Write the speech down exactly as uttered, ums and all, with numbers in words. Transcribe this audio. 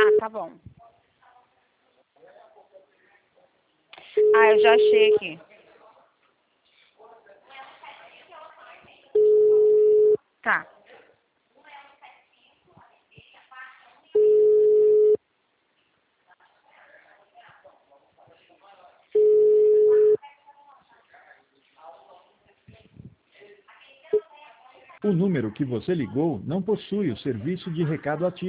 Ah, tá bom. Ah, eu já achei aqui. Tá. O número que você ligou não possui o serviço de recado ativo.